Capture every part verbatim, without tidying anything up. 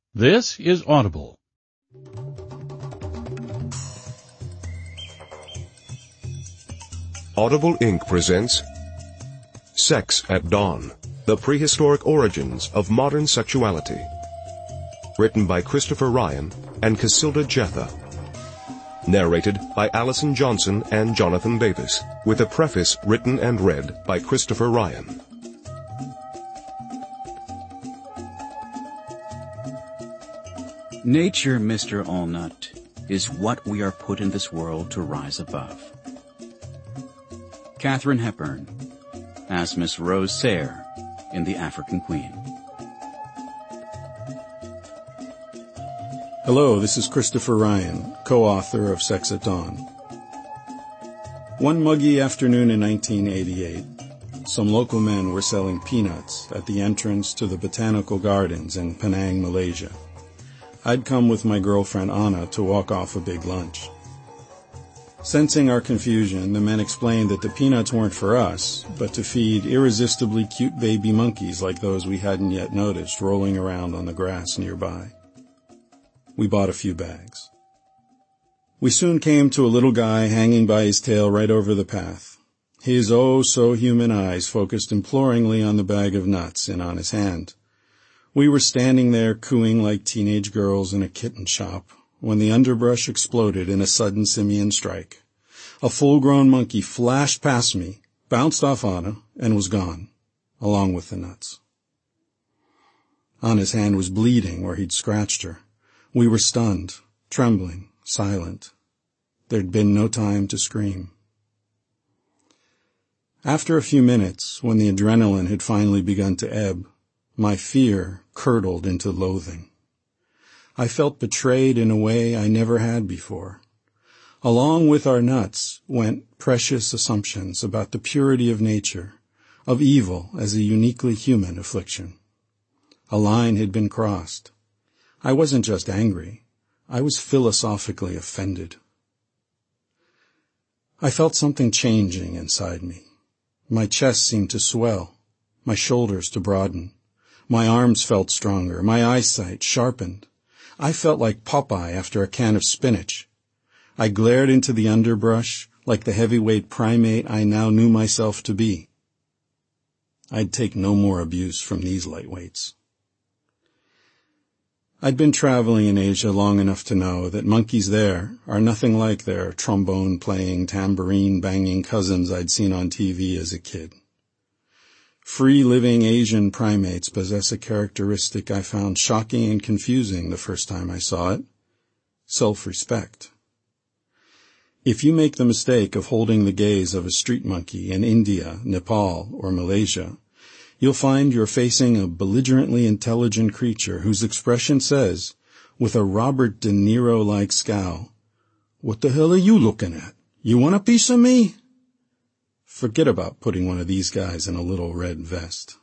This is Audible. Audible Incorporated presents Sex at Dawn, The Prehistoric Origins of Modern Sexuality. Written by Christopher Ryan and Casilda Jetha. Narrated by Allison Johnson and Jonathan Davis, with a preface written and read by Christopher Ryan. Nature, Mister Allnut, is what we are put in this world to rise above. Katharine Hepburn, as Miss Rose Sayre in The African Queen. Hello, this is Christopher Ryan, co-author of Sex at Dawn. One muggy afternoon in nineteen eighty-eight, some local men were selling peanuts at the entrance to the Botanical Gardens in Penang, Malaysia. I'd come with my girlfriend Anna to walk off a big lunch. Sensing our confusion, the men explained that the peanuts weren't for us, but to feed irresistibly cute baby monkeys like those we hadn't yet noticed rolling around on the grass nearby. We bought a few bags. We soon came to a little guy hanging by his tail right over the path. His oh-so-human eyes focused imploringly on the bag of nuts in Anna's hand. We were standing there cooing like teenage girls in a kitten shop when the underbrush exploded in a sudden simian strike. A full-grown monkey flashed past me, bounced off Anna, and was gone, along with the nuts. Anna's hand was bleeding where he'd scratched her. We were stunned, trembling, silent. There'd been no time to scream. After a few minutes, when the adrenaline had finally begun to ebb, my fear curdled into loathing. I felt betrayed in a way I never had before. Along with our nuts went precious assumptions about the purity of nature, of evil as a uniquely human affliction. A line had been crossed. I wasn't just angry. I was philosophically offended. I felt something changing inside me. My chest seemed to swell, my shoulders to broaden. My arms felt stronger, my eyesight sharpened. I felt like Popeye after a can of spinach. I glared into the underbrush like the heavyweight primate I now knew myself to be. I'd take no more abuse from these lightweights. I'd been traveling in Asia long enough to know that monkeys there are nothing like their trombone-playing, tambourine-banging cousins I'd seen on T V as a kid. Free-living Asian primates possess a characteristic I found shocking and confusing the first time I saw it: self-respect. If you make the mistake of holding the gaze of a street monkey in India, Nepal, or Malaysia, you'll find you're facing a belligerently intelligent creature whose expression says, with a Robert De Niro-like scowl, "What the hell are you looking at? You want a piece of me?" Forget about putting one of these guys in a little red vest.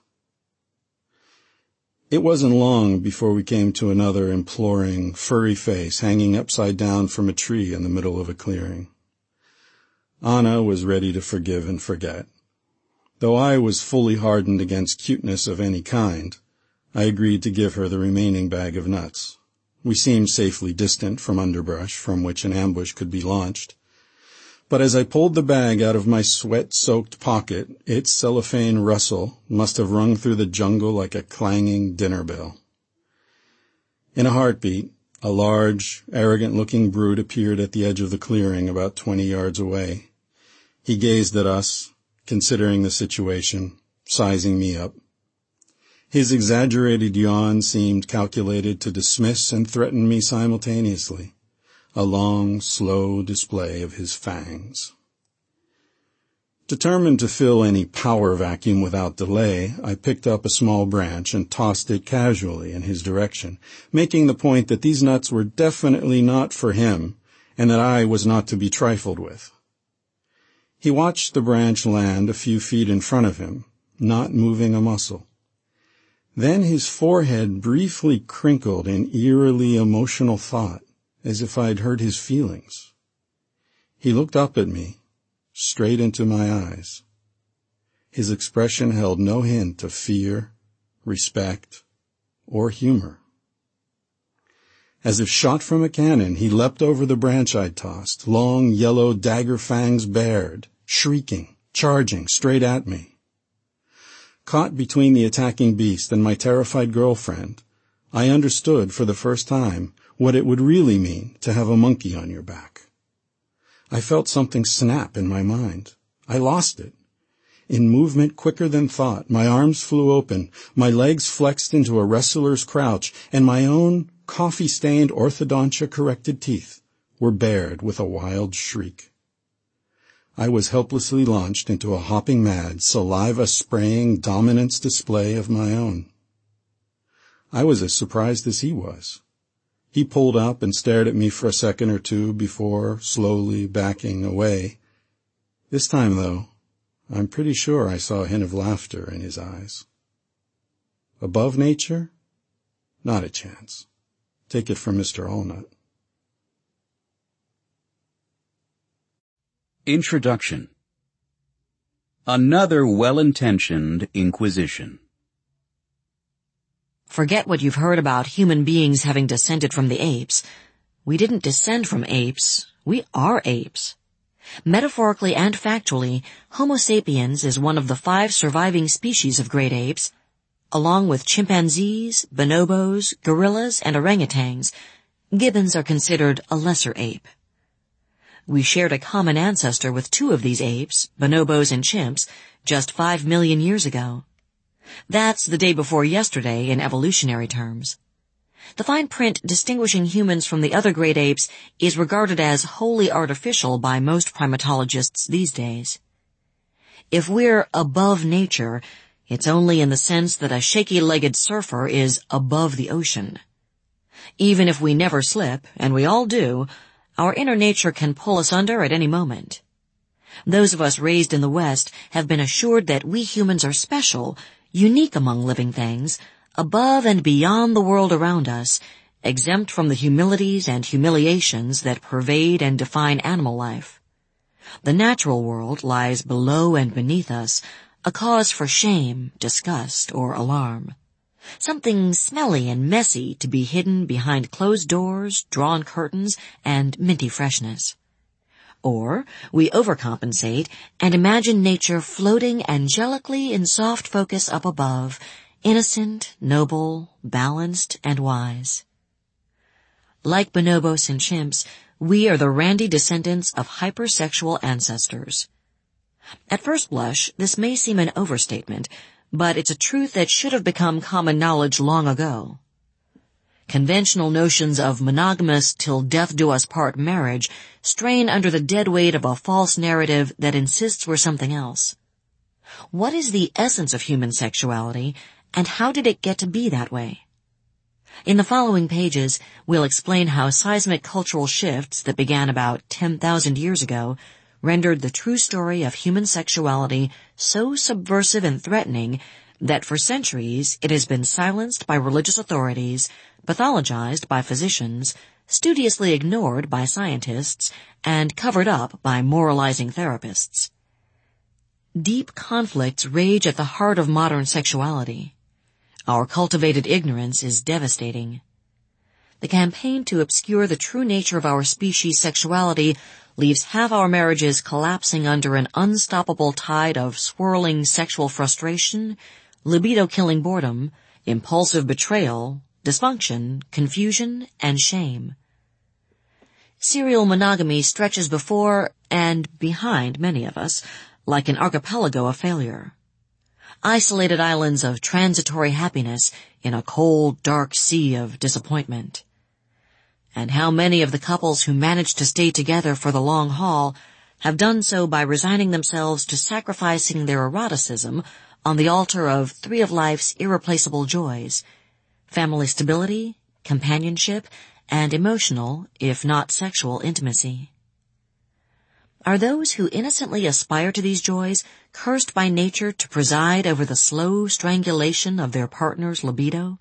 It wasn't long before we came to another imploring, furry face hanging upside down from a tree in the middle of a clearing. Anna was ready to forgive and forget. Though I was fully hardened against cuteness of any kind, I agreed to give her the remaining bag of nuts. We seemed safely distant from underbrush from which an ambush could be launched. But as I pulled the bag out of my sweat-soaked pocket, its cellophane rustle must have rung through the jungle like a clanging dinner bell. In a heartbeat, a large, arrogant-looking brute appeared at the edge of the clearing about twenty yards away. He gazed at us, considering the situation, sizing me up. His exaggerated yawn seemed calculated to dismiss and threaten me simultaneously. A long, slow display of his fangs. Determined to fill any power vacuum without delay, I picked up a small branch and tossed it casually in his direction, making the point that these nuts were definitely not for him and that I was not to be trifled with. He watched the branch land a few feet in front of him, not moving a muscle. Then his forehead briefly crinkled in eerily emotional thought, as if I'd hurt his feelings. He looked up at me, straight into my eyes. His expression held no hint of fear, respect, or humor. As if shot from a cannon, he leapt over the branch I'd tossed, long yellow dagger fangs bared, shrieking, charging straight at me. Caught between the attacking beast and my terrified girlfriend, I understood for the first time what it would really mean to have a monkey on your back. I felt something snap in my mind. I lost it. In movement quicker than thought, my arms flew open, my legs flexed into a wrestler's crouch, and my own coffee-stained orthodontia-corrected teeth were bared with a wild shriek. I was helplessly launched into a hopping mad, saliva-spraying dominance display of my own. I was as surprised as he was. He pulled up and stared at me for a second or two before slowly backing away. This time, though, I'm pretty sure I saw a hint of laughter in his eyes. Above nature? Not a chance. Take it from Mister Allnut. Introduction. Another well-intentioned inquisition. Forget what you've heard about human beings having descended from the apes. We didn't descend from apes. We are apes. Metaphorically and factually, Homo sapiens is one of the five surviving species of great apes. Along with chimpanzees, bonobos, gorillas, and orangutans, gibbons are considered a lesser ape. We shared a common ancestor with two of these apes, bonobos and chimps, just five million years ago. That's the day before yesterday in evolutionary terms. The fine print distinguishing humans from the other great apes is regarded as wholly artificial by most primatologists these days. If we're above nature, it's only in the sense that a shaky-legged surfer is above the ocean. Even if we never slip, and we all do, our inner nature can pull us under at any moment. Those of us raised in the West have been assured that we humans are special, unique among living things, above and beyond the world around us, exempt from the humilities and humiliations that pervade and define animal life. The natural world lies below and beneath us, a cause for shame, disgust, or alarm. Something smelly and messy to be hidden behind closed doors, drawn curtains, and minty freshness. Or we overcompensate and imagine nature floating angelically in soft focus up above, innocent, noble, balanced, and wise. Like bonobos and chimps, we are the randy descendants of hypersexual ancestors. At first blush, this may seem an overstatement, but it's a truth that should have become common knowledge long ago. Conventional notions of monogamous till death do us part marriage strain under the dead weight of a false narrative that insists we're something else. What is the essence of human sexuality, and how did it get to be that way? In the following pages, we'll explain how seismic cultural shifts that began about ten thousand years ago rendered the true story of human sexuality so subversive and threatening that for centuries it has been silenced by religious authorities, pathologized by physicians, studiously ignored by scientists, and covered up by moralizing therapists. Deep conflicts rage at the heart of modern sexuality. Our cultivated ignorance is devastating. The campaign to obscure the true nature of our species' sexuality leaves half our marriages collapsing under an unstoppable tide of swirling sexual frustration, libido-killing boredom, impulsive betrayal, dysfunction, confusion, and shame. Serial monogamy stretches before and behind many of us like an archipelago of failure. Isolated islands of transitory happiness in a cold, dark sea of disappointment. And how many of the couples who manage to stay together for the long haul have done so by resigning themselves to sacrificing their eroticism on the altar of three of life's irreplaceable joys: family stability, companionship, and emotional, if not sexual, intimacy. Are those who innocently aspire to these joys cursed by nature to preside over the slow strangulation of their partner's libido?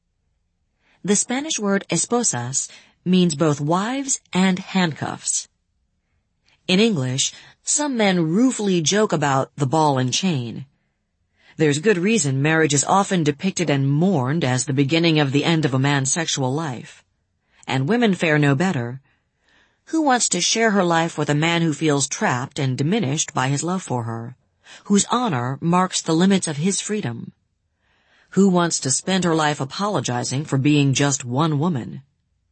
The Spanish word esposas means both wives and handcuffs. In English, some men ruefully joke about the ball and chain. There's good reason marriage is often depicted and mourned as the beginning of the end of a man's sexual life. and women fare no better, who wants to share her life with a man who feels trapped and diminished by his love for her, whose honor marks the limits of his freedom? Who wants to spend her life apologizing for being just one woman?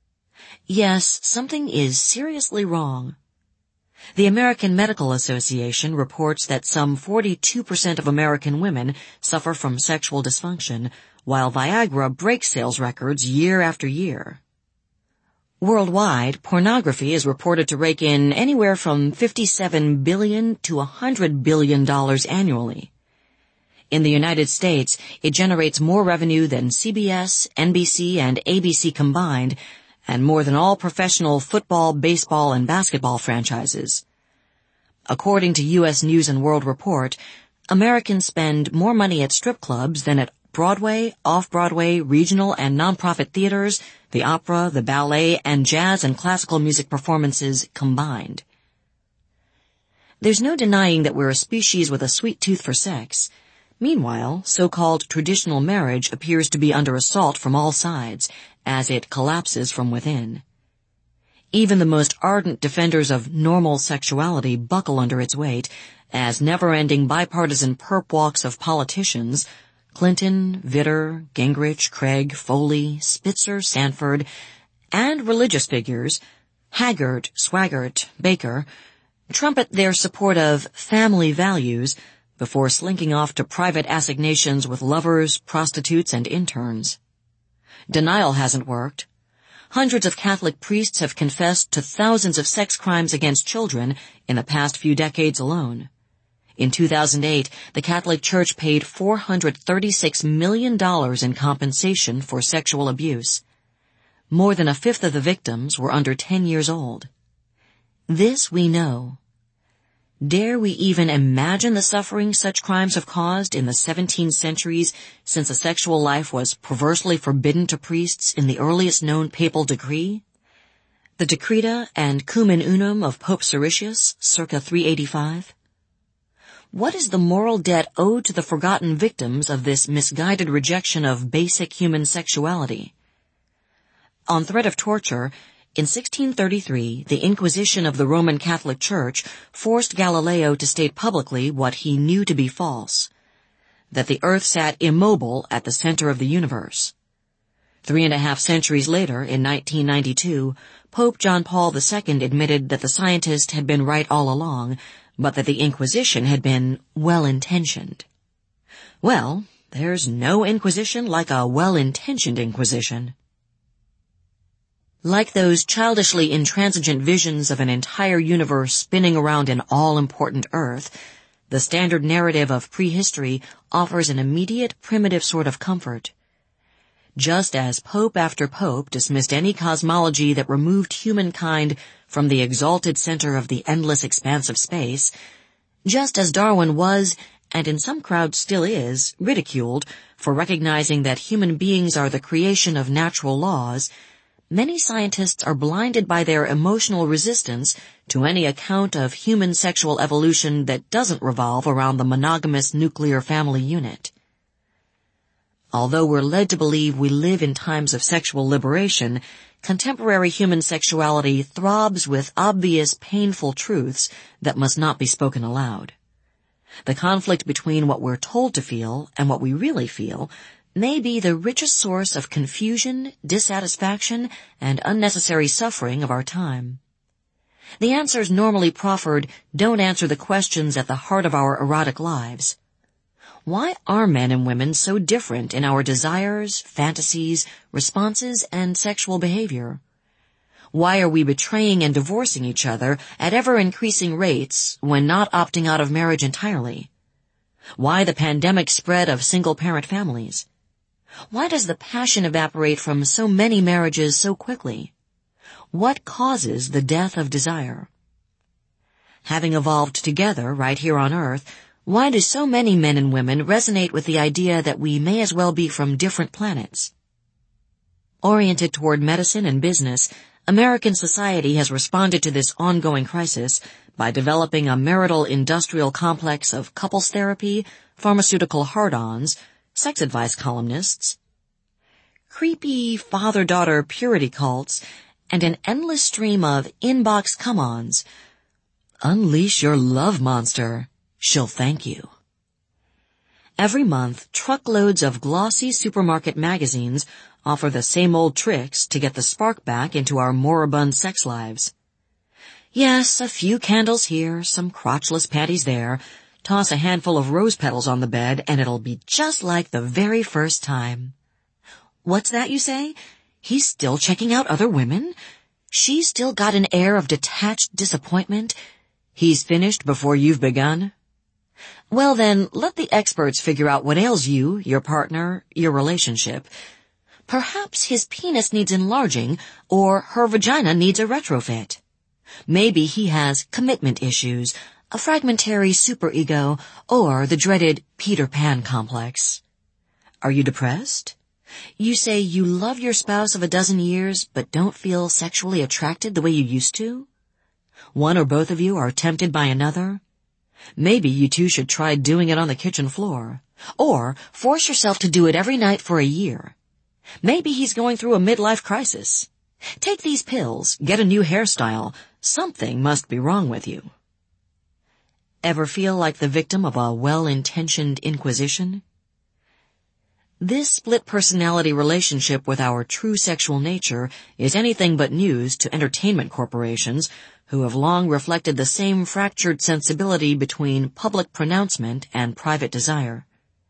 Yes, something is seriously wrong. The American Medical Association reports that some forty-two percent of American women suffer from sexual dysfunction, while Viagra breaks sales records year after year. Worldwide, pornography is reported to rake in anywhere from fifty-seven billion dollars to one hundred billion dollars annually. In the United States, it generates more revenue than C B S, N B C, and A B C combined, and more than all professional football, baseball, and basketball franchises. According to U S News and World Report, Americans spend more money at strip clubs than at Broadway, off-Broadway, regional, and nonprofit theaters, the opera, the ballet, and jazz and classical music performances combined. There's no denying that we're a species with a sweet tooth for sex. Meanwhile, so-called traditional marriage appears to be under assault from all sides, as it collapses from within. Even the most ardent defenders of normal sexuality buckle under its weight, as never-ending bipartisan perp walks of politicians, Clinton, Vitter, Gingrich, Craig, Foley, Spitzer, Sanford, and religious figures, Haggart, Swaggart, Baker, trumpet their support of family values before slinking off to private assignations with lovers, prostitutes, and interns. Denial hasn't worked. Hundreds of Catholic priests have confessed to thousands of sex crimes against children in the past few decades alone. In two thousand eight, the Catholic Church paid four hundred thirty-six million dollars in compensation for sexual abuse. More than a fifth of the victims were under ten years old. This we know. Dare we even imagine the suffering such crimes have caused in the seventeen centuries since a sexual life was perversely forbidden to priests in the earliest known papal decree? The Decreta and Cumen Unum of Pope Siricius, circa three eighty-five? What is the moral debt owed to the forgotten victims of this misguided rejection of basic human sexuality? On threat of torture, in sixteen thirty-three, the Inquisition of the Roman Catholic Church forced Galileo to state publicly what he knew to be false, that the earth sat immobile at the center of the universe. Three and a half centuries later, in nineteen ninety-two, Pope John Paul the Second admitted that the scientist had been right all along, but that the Inquisition had been well-intentioned. Well, there's no Inquisition like a well-intentioned Inquisition. Like those childishly intransigent visions of an entire universe spinning around an all-important Earth, the standard narrative of prehistory offers an immediate, primitive sort of comfort. Just as pope after pope dismissed any cosmology that removed humankind from the exalted center of the endless expanse of space, just as Darwin was, and in some crowds still is, ridiculed for recognizing that human beings are the creation of natural laws, many scientists are blinded by their emotional resistance to any account of human sexual evolution that doesn't revolve around the monogamous nuclear family unit. Although we're led to believe we live in times of sexual liberation, contemporary human sexuality throbs with obvious, painful truths that must not be spoken aloud. The conflict between what we're told to feel and what we really feel may be the richest source of confusion, dissatisfaction, and unnecessary suffering of our time. The answers normally proffered don't answer the questions at the heart of our erotic lives. Why are men and women so different in our desires, fantasies, responses, and sexual behavior? Why are we betraying and divorcing each other at ever-increasing rates when not opting out of marriage entirely? Why the pandemic spread of single-parent families? Why does the passion evaporate from so many marriages so quickly? What causes the death of desire? Having evolved together right here on Earth, why do so many men and women resonate with the idea that we may as well be from different planets? Oriented toward medicine and business, American society has responded to this ongoing crisis by developing a marital industrial complex of couples therapy, pharmaceutical hard-ons, sex advice columnists, creepy father-daughter purity cults, and an endless stream of inbox come-ons. Unleash your love monster. She'll thank you. Every month, truckloads of glossy supermarket magazines offer the same old tricks to get the spark back into our moribund sex lives. Yes, a few candles here, some crotchless panties there. Toss a handful of rose petals on the bed, and it'll be just like the very first time. What's that, you say? He's still checking out other women? She's still got an air of detached disappointment? He's finished before you've begun? Well then, let the experts figure out what ails you, your partner, your relationship. Perhaps his penis needs enlarging, or her vagina needs a retrofit. Maybe he has commitment issues, a fragmentary superego, or the dreaded Peter Pan complex. Are you depressed? You say you love your spouse of a dozen years, but don't feel sexually attracted the way you used to? One or both of you are tempted by another? Maybe you two should try doing it on the kitchen floor. Or force yourself to do it every night for a year. Maybe he's going through a midlife crisis. Take these pills, get a new hairstyle. Something must be wrong with you. Ever feel like the victim of a well-intentioned inquisition? This split personality relationship with our true sexual nature is anything but news to entertainment corporations who have long reflected the same fractured sensibility between public pronouncement and private desire.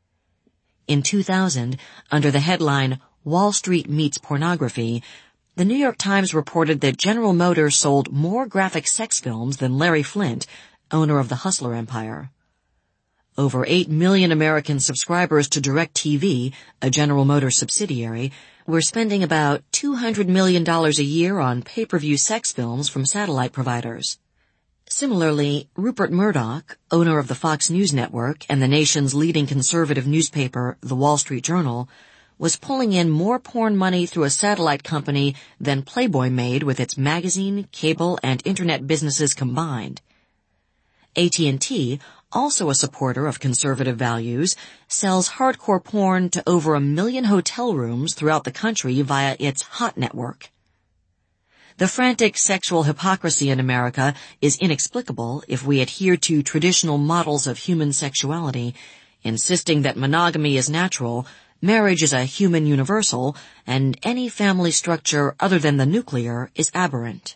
In two thousand, under the headline Wall Street Meets Pornography, the New York Times reported that General Motors sold more graphic sex films than Larry Flynt, owner of the Hustler empire. Over eight million American subscribers to DirecTV, a General Motors subsidiary, were spending about two hundred million dollars a year on pay-per-view sex films from satellite providers. Similarly, Rupert Murdoch, owner of the Fox News Network and the nation's leading conservative newspaper, The Wall Street Journal, was pulling in more porn money through a satellite company than Playboy made with its magazine, cable, and internet businesses combined. A T and T, also a supporter of conservative values, sells hardcore porn to over a million hotel rooms throughout the country via its Hot network. The frantic sexual hypocrisy in America is inexplicable if we adhere to traditional models of human sexuality, insisting that monogamy is natural, marriage is a human universal, and any family structure other than the nuclear is aberrant.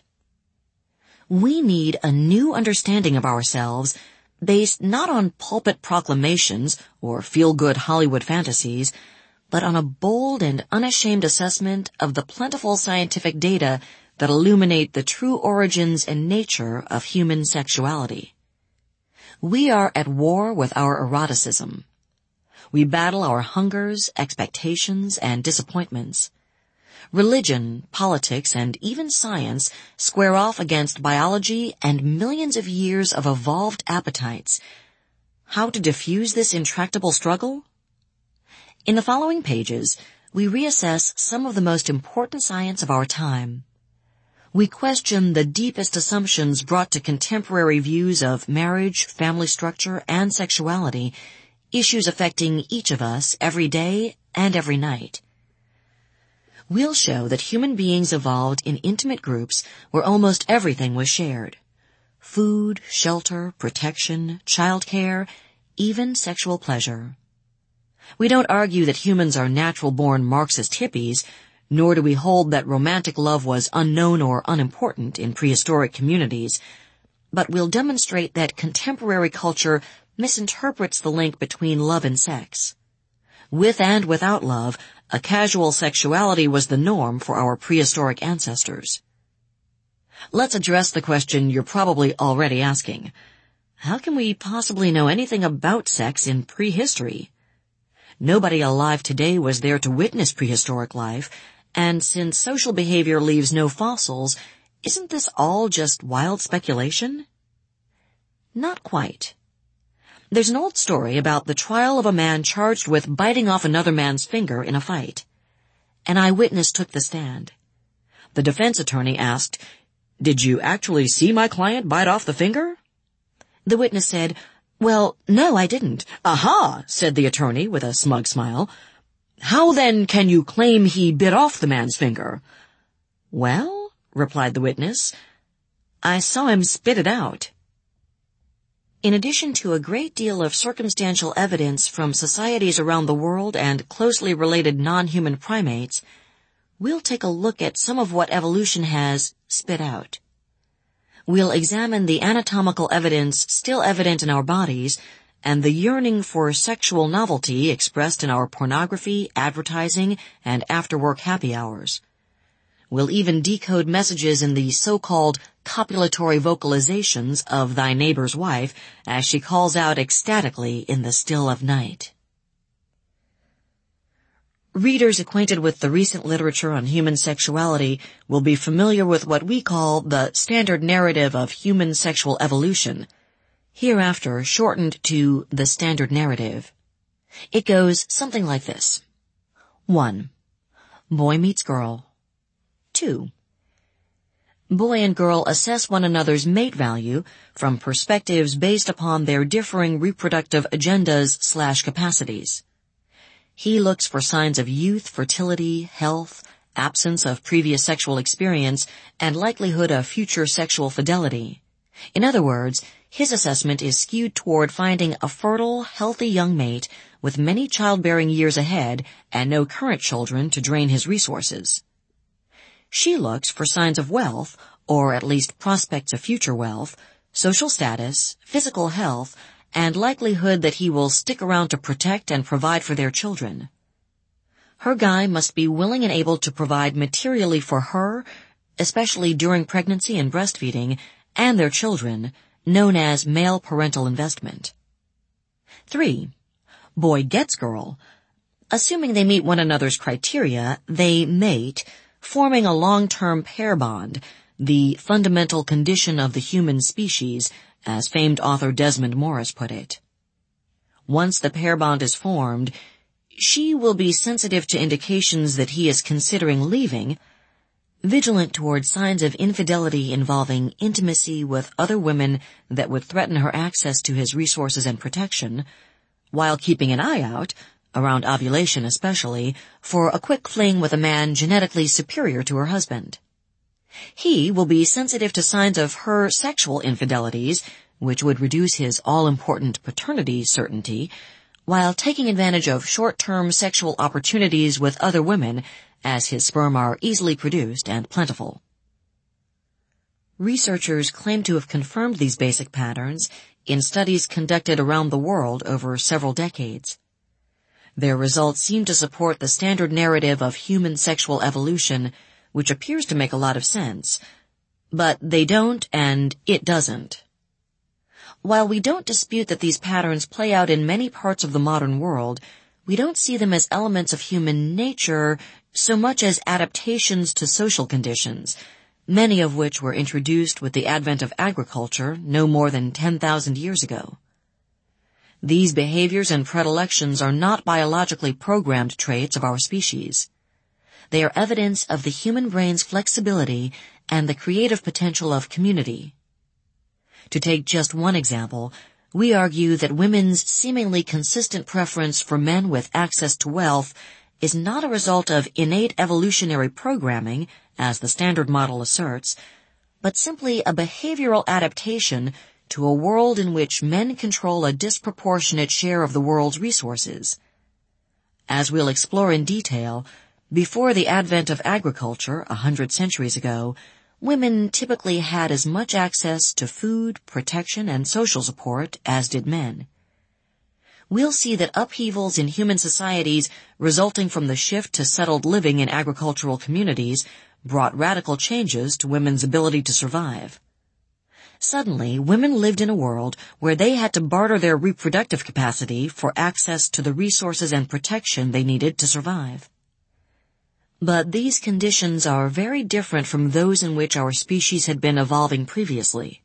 We need a new understanding of ourselves based not on pulpit proclamations or feel-good Hollywood fantasies, but on a bold and unashamed assessment of the plentiful scientific data that illuminate the true origins and nature of human sexuality. We are at war with our eroticism. We battle our hungers, expectations, and disappointments. Religion, politics, and even science square off against biology and millions of years of evolved appetites. How to diffuse this intractable struggle? In the following pages, we reassess some of the most important science of our time. We question the deepest assumptions brought to contemporary views of marriage, family structure, and sexuality, issues affecting each of us every day and every night. We'll show that human beings evolved in intimate groups where almost everything was shared. Food, shelter, protection, childcare, even sexual pleasure. We don't argue that humans are natural-born Marxist hippies, nor do we hold that romantic love was unknown or unimportant in prehistoric communities, but we'll demonstrate that contemporary culture misinterprets the link between love and sex. With and without love, a casual sexuality was the norm for our prehistoric ancestors. Let's address the question you're probably already asking. How can we possibly know anything about sex in prehistory? Nobody alive today was there to witness prehistoric life, and since social behavior leaves no fossils, isn't this all just wild speculation? Not quite. There's an old story about the trial of a man charged with biting off another man's finger in a fight. An eyewitness took the stand. The defense attorney asked, "Did you actually see my client bite off the finger?" The witness said, "Well, no, I didn't." "Aha," said the attorney with a smug smile. "How then can you claim he bit off the man's finger?" "Well," replied the witness. I saw him spit it out. In addition to a great deal of circumstantial evidence from societies around the world and closely related non-human primates, we'll take a look at some of what evolution has spit out. We'll examine the anatomical evidence still evident in our bodies and the yearning for sexual novelty expressed in our pornography, advertising, and after-work happy hours. We'll even decode messages in the so-called copulatory vocalizations of thy neighbor's wife as she calls out ecstatically in the still of night. Readers acquainted with the recent literature on human sexuality will be familiar with what we call the standard narrative of human sexual evolution, hereafter shortened to the standard narrative. It goes something like this. One. Boy meets girl. Two. Boy and girl assess one another's mate value from perspectives based upon their differing reproductive agendas slash capacities. He looks for signs of youth, fertility, health, absence of previous sexual experience, and likelihood of future sexual fidelity. In other words, his assessment is skewed toward finding a fertile, healthy young mate with many childbearing years ahead and no current children to drain his resources. She looks for signs of wealth, or at least prospects of future wealth, social status, physical health, and likelihood that he will stick around to protect and provide for their children. Her guy must be willing and able to provide materially for her, especially during pregnancy and breastfeeding, and their children, known as male parental investment. Three. Boy gets girl. Assuming they meet one another's criteria, they mate, forming a long-term pair bond, the fundamental condition of the human species, as famed author Desmond Morris put it. Once the pair bond is formed, she will be sensitive to indications that he is considering leaving, vigilant toward signs of infidelity involving intimacy with other women that would threaten her access to his resources and protection, while keeping an eye out, around ovulation especially, for a quick fling with a man genetically superior to her husband. He will be sensitive to signs of her sexual infidelities, which would reduce his all-important paternity certainty, while taking advantage of short-term sexual opportunities with other women, as his sperm are easily produced and plentiful. Researchers claim to have confirmed these basic patterns in studies conducted around the world over several decades. Their results seem to support the standard narrative of human sexual evolution, which appears to make a lot of sense, but they don't and it doesn't. While we don't dispute that these patterns play out in many parts of the modern world, we don't see them as elements of human nature so much as adaptations to social conditions, many of which were introduced with the advent of agriculture no more than ten thousand years ago. These behaviors and predilections are not biologically programmed traits of our species. They are evidence of the human brain's flexibility and the creative potential of community. To take just one example, we argue that women's seemingly consistent preference for men with access to wealth is not a result of innate evolutionary programming, as the standard model asserts, but simply a behavioral adaptation to a world in which men control a disproportionate share of the world's resources. As we'll explore in detail, before the advent of agriculture a hundred centuries ago, women typically had as much access to food, protection, and social support as did men. We'll see that upheavals in human societies resulting from the shift to settled living in agricultural communities brought radical changes to women's ability to survive. Suddenly, women lived in a world where they had to barter their reproductive capacity for access to the resources and protection they needed to survive. But these conditions are very different from those in which our species had been evolving previously.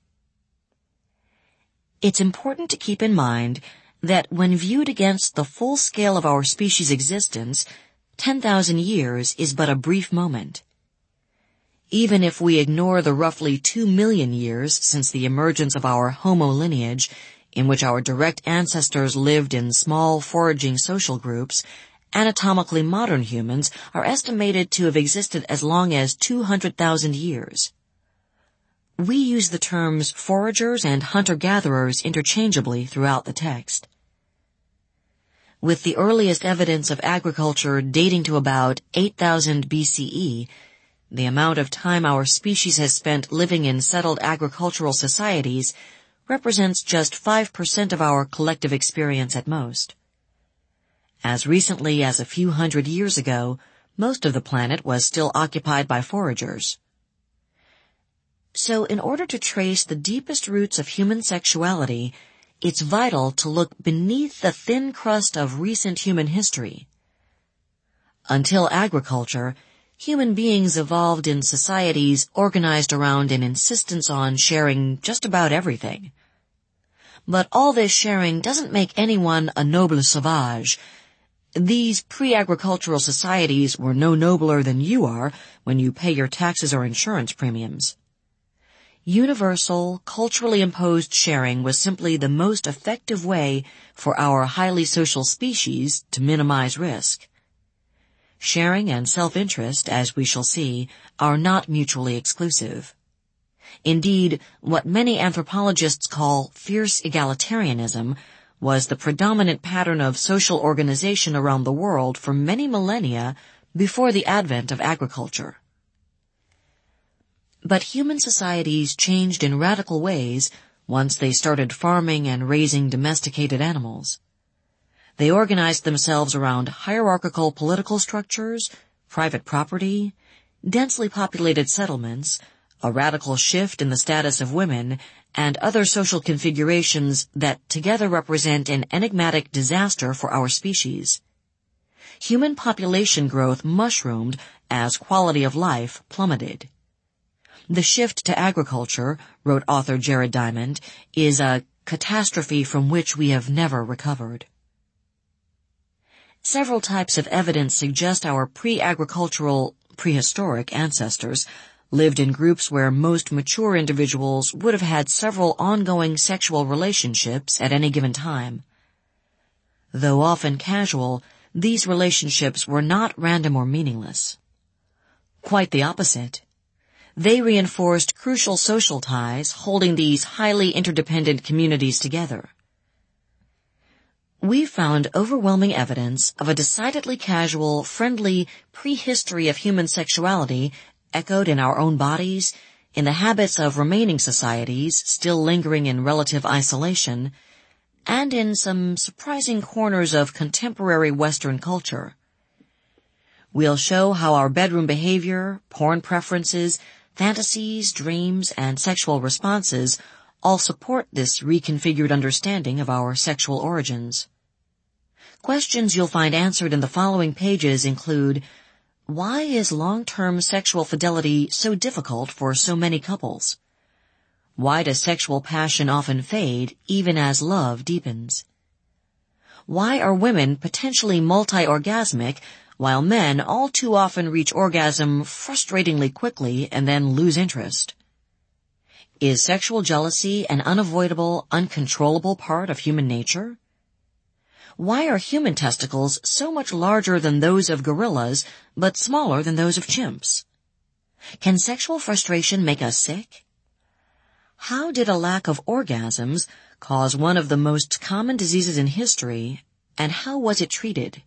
It's important to keep in mind that when viewed against the full scale of our species' existence, ten thousand years is but a brief moment. Even if we ignore the roughly two million years since the emergence of our Homo lineage, in which our direct ancestors lived in small foraging social groups, anatomically modern humans are estimated to have existed as long as two hundred thousand years. We use the terms foragers and hunter-gatherers interchangeably throughout the text. With the earliest evidence of agriculture dating to about eight thousand B C E, the amount of time our species has spent living in settled agricultural societies represents just five percent of our collective experience at most. As recently as a few hundred years ago, most of the planet was still occupied by foragers. So in order to trace the deepest roots of human sexuality, it's vital to look beneath the thin crust of recent human history. Until agriculture, human beings evolved in societies organized around an insistence on sharing just about everything. But all this sharing doesn't make anyone a noble sauvage. These pre-agricultural societies were no nobler than you are when you pay your taxes or insurance premiums. Universal, culturally imposed sharing was simply the most effective way for our highly social species to minimize risk. Sharing and self-interest, as we shall see, are not mutually exclusive. Indeed, what many anthropologists call fierce egalitarianism was the predominant pattern of social organization around the world for many millennia before the advent of agriculture. But human societies changed in radical ways once they started farming and raising domesticated animals. They organized themselves around hierarchical political structures, private property, densely populated settlements, a radical shift in the status of women, and other social configurations that together represent an enigmatic disaster for our species. Human population growth mushroomed as quality of life plummeted. The shift to agriculture, wrote author Jared Diamond, is a catastrophe from which we have never recovered. Several types of evidence suggest our pre-agricultural, prehistoric ancestors lived in groups where most mature individuals would have had several ongoing sexual relationships at any given time. Though often casual, these relationships were not random or meaningless. Quite the opposite. They reinforced crucial social ties holding these highly interdependent communities together. We found overwhelming evidence of a decidedly casual, friendly prehistory of human sexuality echoed in our own bodies, in the habits of remaining societies still lingering in relative isolation, and in some surprising corners of contemporary Western culture. We'll show how our bedroom behavior, porn preferences, fantasies, dreams, and sexual responses all support this reconfigured understanding of our sexual origins. Questions you'll find answered in the following pages include: why is long-term sexual fidelity so difficult for so many couples? Why does sexual passion often fade even as love deepens? Why are women potentially multi-orgasmic while men all too often reach orgasm frustratingly quickly and then lose interest? Is sexual jealousy an unavoidable, uncontrollable part of human nature? Why are human testicles so much larger than those of gorillas, but smaller than those of chimps? Can sexual frustration make us sick? How did a lack of orgasms cause one of the most common diseases in history, and how was it treated?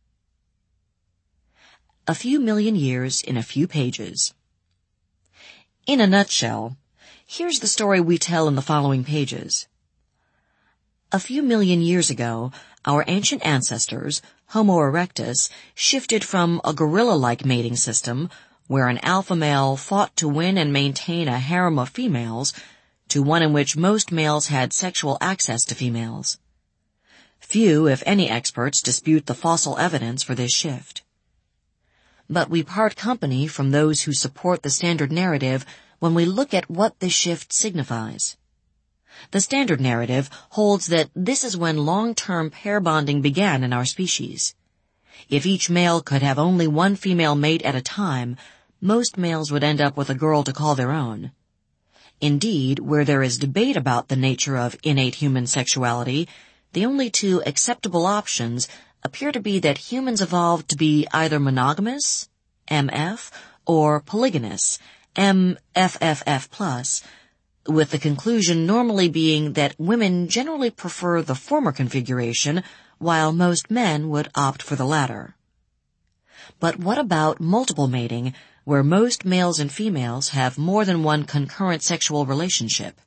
A few million years in a few pages. In a nutshell, here's the story we tell in the following pages. A few million years ago, our ancient ancestors, Homo erectus, shifted from a gorilla-like mating system, where an alpha male fought to win and maintain a harem of females, to one in which most males had sexual access to females. Few, if any, experts dispute the fossil evidence for this shift. But we part company from those who support the standard narrative when we look at what this shift signifies. The standard narrative holds that this is when long-term pair bonding began in our species. If each male could have only one female mate at a time, most males would end up with a girl to call their own. Indeed, where there is debate about the nature of innate human sexuality, the only two acceptable options appear to be that humans evolved to be either monogamous, M F, or polygynous, M F F F plus, with the conclusion normally being that women generally prefer the former configuration, while most men would opt for the latter. But what about multiple mating, where most males and females have more than one concurrent sexual relationship?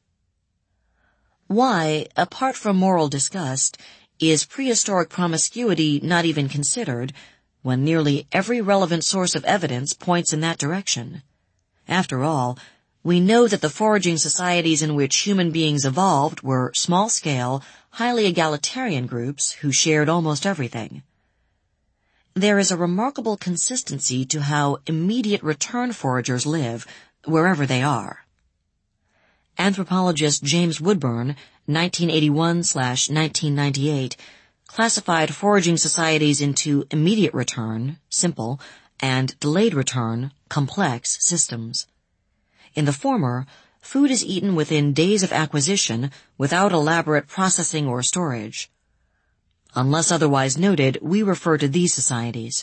Why, apart from moral disgust, is prehistoric promiscuity not even considered, when nearly every relevant source of evidence points in that direction? After all, we know that the foraging societies in which human beings evolved were small-scale, highly egalitarian groups who shared almost everything. There is a remarkable consistency to how immediate return foragers live, wherever they are. Anthropologist James Woodburn, nineteen eighty-one to nineteen ninety-eight, classified foraging societies into immediate return, simple, and delayed return, complex systems. In the former, food is eaten within days of acquisition without elaborate processing or storage. Unless otherwise noted, we refer to these societies.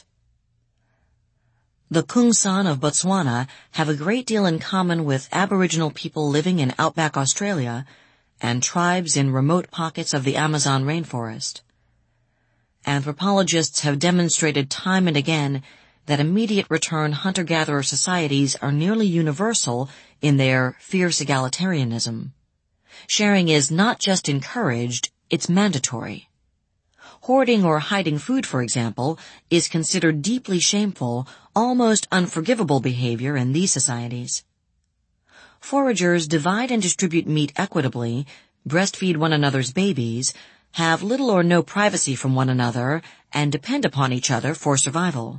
The Kung San of Botswana have a great deal in common with Aboriginal people living in outback Australia and tribes in remote pockets of the Amazon rainforest. Anthropologists have demonstrated time and again that immediate return hunter-gatherer societies are nearly universal in their fierce egalitarianism. Sharing is not just encouraged, it's mandatory. Hoarding or hiding food, for example, is considered deeply shameful, almost unforgivable behavior in these societies. Foragers divide and distribute meat equitably, breastfeed one another's babies, have little or no privacy from one another, and depend upon each other for survival.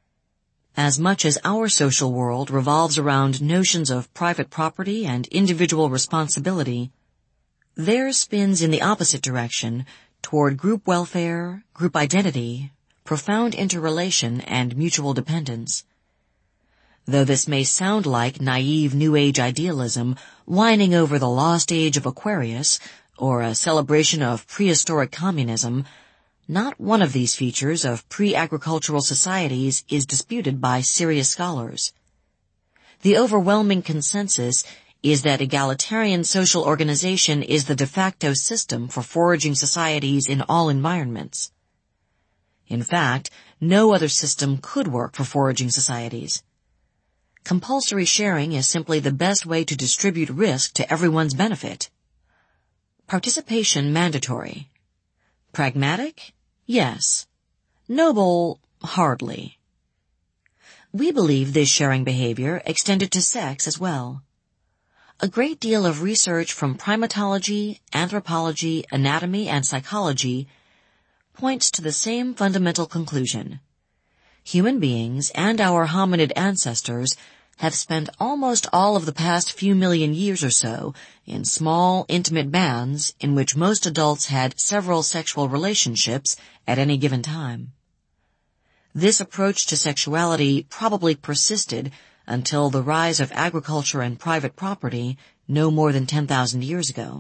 As much as our social world revolves around notions of private property and individual responsibility, theirs spins in the opposite direction, toward group welfare, group identity, profound interrelation, and mutual dependence. Though this may sound like naive New Age idealism, whining over the lost age of Aquarius, or a celebration of prehistoric communism, not one of these features of pre-agricultural societies is disputed by serious scholars. The overwhelming consensus is that egalitarian social organization is the de facto system for foraging societies in all environments. In fact, no other system could work for foraging societies. Compulsory sharing is simply the best way to distribute risk to everyone's benefit. Participation mandatory. Pragmatic? Yes. Noble? Hardly. We believe this sharing behavior extended to sex as well. A great deal of research from primatology, anthropology, anatomy, and psychology points to the same fundamental conclusion. Human beings and our hominid ancestors have spent almost all of the past few million years or so in small, intimate bands in which most adults had several sexual relationships at any given time. This approach to sexuality probably persisted until the rise of agriculture and private property no more than ten thousand years ago.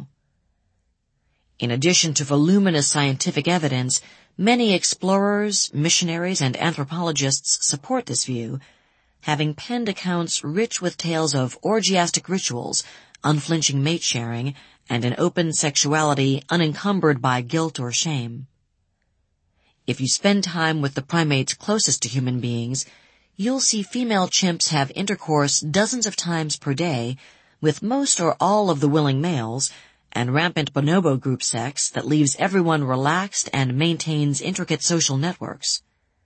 In addition to voluminous scientific evidence, many explorers, missionaries, and anthropologists support this view, having penned accounts rich with tales of orgiastic rituals, unflinching mate-sharing, and an open sexuality unencumbered by guilt or shame. If you spend time with the primates closest to human beings, you'll see female chimps have intercourse dozens of times per day with most or all of the willing males, and rampant bonobo group sex that leaves everyone relaxed and maintains intricate social networks.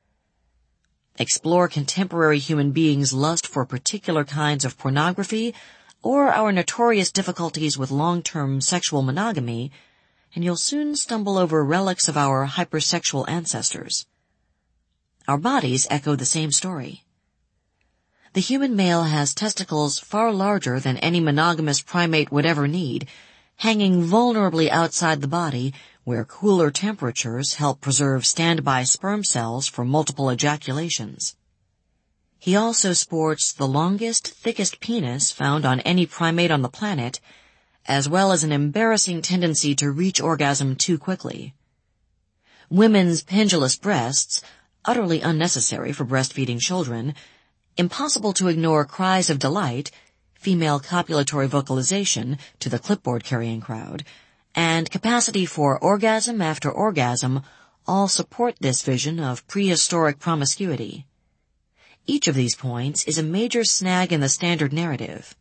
Explore contemporary human beings' lust for particular kinds of pornography or our notorious difficulties with long-term sexual monogamy, and you'll soon stumble over relics of our hypersexual ancestors. Our bodies echo the same story. The human male has testicles far larger than any monogamous primate would ever need, hanging vulnerably outside the body where cooler temperatures help preserve standby sperm cells for multiple ejaculations. He also sports the longest, thickest penis found on any primate on the planet, as well as an embarrassing tendency to reach orgasm too quickly. Women's pendulous breasts, utterly unnecessary for breastfeeding children, impossible to ignore cries of delight, female copulatory vocalization to the clipboard-carrying crowd, and capacity for orgasm after orgasm all support this vision of prehistoric promiscuity. Each of these points is a major snag in the standard narrative.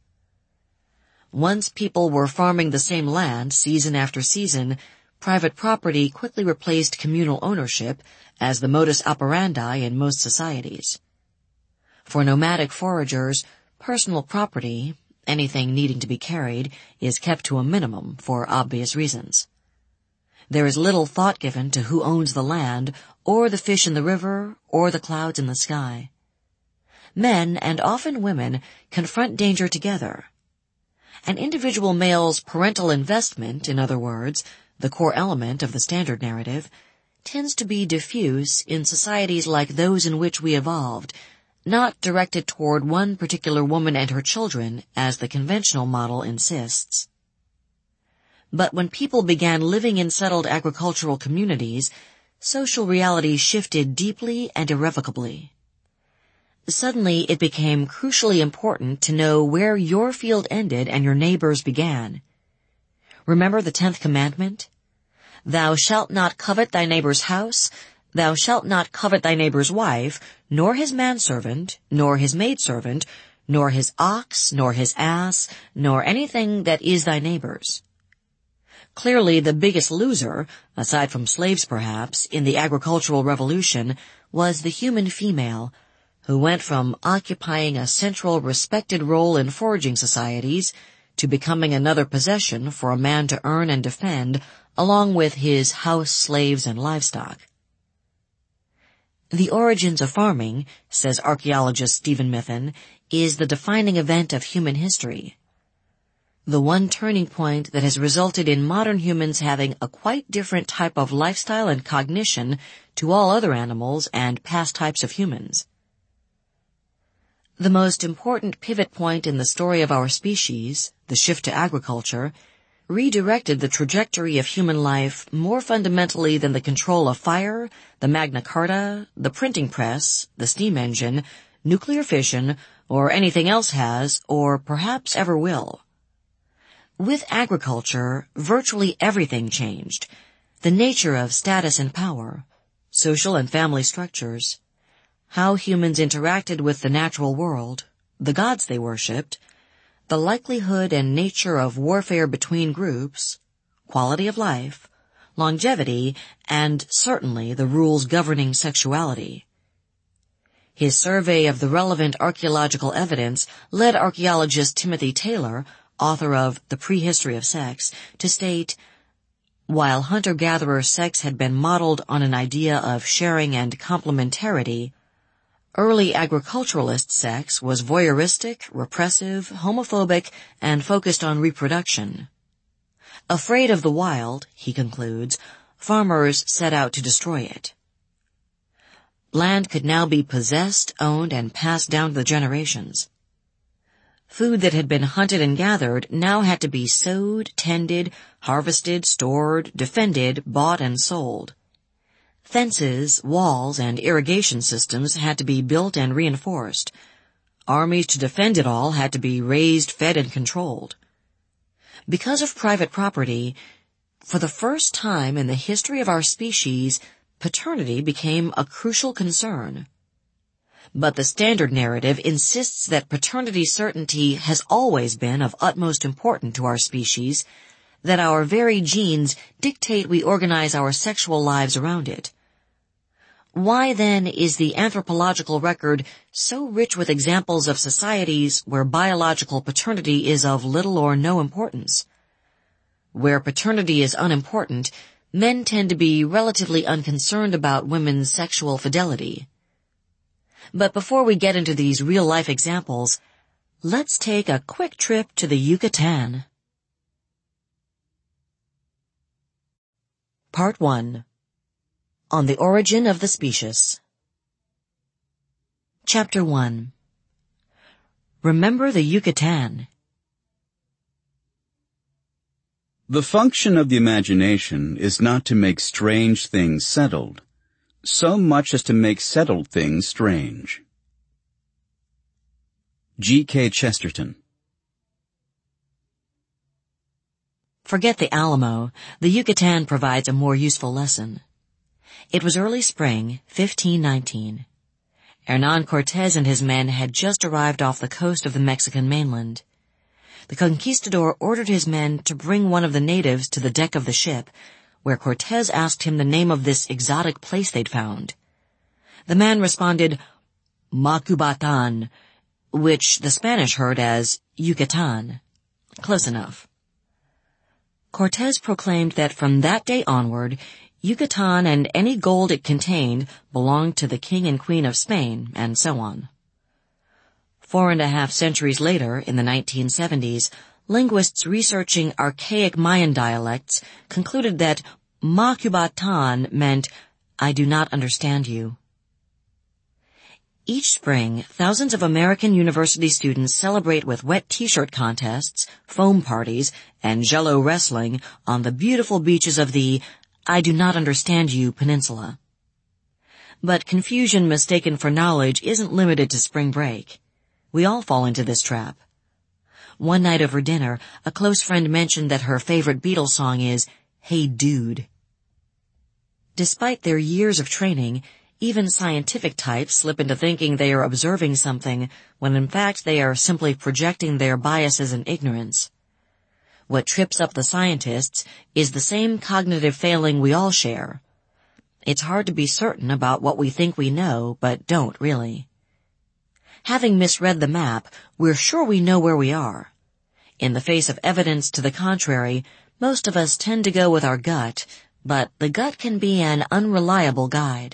Once people were farming the same land season after season, private property quickly replaced communal ownership as the modus operandi in most societies. For nomadic foragers, personal property, anything needing to be carried, is kept to a minimum for obvious reasons. There is little thought given to who owns the land, or the fish in the river, or the clouds in the sky. Men, and often women, confront danger together. An individual male's parental investment, in other words, the core element of the standard narrative, tends to be diffuse in societies like those in which we evolved, not directed toward one particular woman and her children, as the conventional model insists. But when people began living in settled agricultural communities, social reality shifted deeply and irrevocably. Suddenly, it became crucially important to know where your field ended and your neighbor's began. Remember the tenth commandment? Thou shalt not covet thy neighbor's house, thou shalt not covet thy neighbor's wife, nor his manservant, nor his maidservant, nor his ox, nor his ass, nor anything that is thy neighbor's. Clearly, the biggest loser, aside from slaves perhaps, in the agricultural revolution was the human female, who went from occupying a central respected role in foraging societies to becoming another possession for a man to earn and defend, along with his house slaves and livestock. The origins of farming, says archaeologist Stephen Mithen, is the defining event of human history. The one turning point that has resulted in modern humans having a quite different type of lifestyle and cognition to all other animals and past types of humans. The most important pivot point in the story of our species, the shift to agriculture, redirected the trajectory of human life more fundamentally than the control of fire, the Magna Carta, the printing press, the steam engine, nuclear fission, or anything else has, or perhaps ever will. With agriculture, virtually everything changed. The nature of status and power, social and family structures, how humans interacted with the natural world, the gods they worshipped, the likelihood and nature of warfare between groups, quality of life, longevity, and certainly the rules governing sexuality. His survey of the relevant archaeological evidence led archaeologist Timothy Taylor, author of The Prehistory of Sex, to state, while hunter-gatherer sex had been modeled on an idea of sharing and complementarity, early agriculturalist sex was voyeuristic, repressive, homophobic, and focused on reproduction. Afraid of the wild, he concludes, farmers set out to destroy it. Land could now be possessed, owned, and passed down to the generations. Food that had been hunted and gathered now had to be sowed, tended, harvested, stored, defended, bought, and sold. Fences, walls, and irrigation systems had to be built and reinforced. Armies to defend it all had to be raised, fed, and controlled. Because of private property, for the first time in the history of our species, paternity became a crucial concern. But the standard narrative insists that paternity certainty has always been of utmost importance to our species, that our very genes dictate we organize our sexual lives around it. Why, then, is the anthropological record so rich with examples of societies where biological paternity is of little or no importance? Where paternity is unimportant, men tend to be relatively unconcerned about women's sexual fidelity. But before we get into these real-life examples, let's take a quick trip to the Yucatan. Part one. On the Origin of the Species. Chapter one. Remember the Yucatan. The function of the imagination is not to make strange things settled, so much as to make settled things strange. G K Chesterton. Forget the Alamo. The Yucatan provides a more useful lesson. It was early spring, fifteen nineteen. Hernán Cortés and his men had just arrived off the coast of the Mexican mainland. The conquistador ordered his men to bring one of the natives to the deck of the ship, where Cortés asked him the name of this exotic place they'd found. The man responded, Macubatan, which the Spanish heard as Yucatan. Close enough. Cortés proclaimed that from that day onward, Yucatan and any gold it contained belonged to the king and queen of Spain, and so on. Four and a half centuries later, in the nineteen seventies, linguists researching archaic Mayan dialects concluded that Macubatan meant, I do not understand you. Each spring, thousands of American university students celebrate with wet t-shirt contests, foam parties, and jello wrestling on the beautiful beaches of the I do not understand you peninsula. But confusion mistaken for knowledge isn't limited to spring break. We all fall into this trap. One night over dinner, a close friend mentioned that her favorite Beatles song is Hey Dude. Despite their years of training, even scientific types slip into thinking they are observing something when in fact they are simply projecting their biases and ignorance. What trips up the scientists is the same cognitive failing we all share. It's hard to be certain about what we think we know, but don't really. Having misread the map, we're sure we know where we are. In the face of evidence to the contrary, most of us tend to go with our gut, but the gut can be an unreliable guide.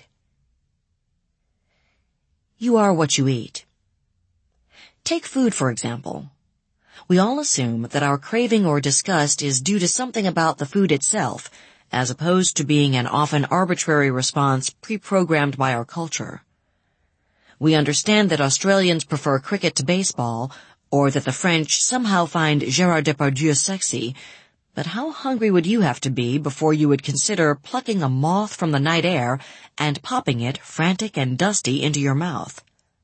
You are what you eat. Take food, for example. We all assume that our craving or disgust is due to something about the food itself, as opposed to being an often arbitrary response pre-programmed by our culture. We understand that Australians prefer cricket to baseball, or that the French somehow find Gérard Depardieu sexy, but how hungry would you have to be before you would consider plucking a moth from the night air and popping it, frantic and dusty, into your mouth?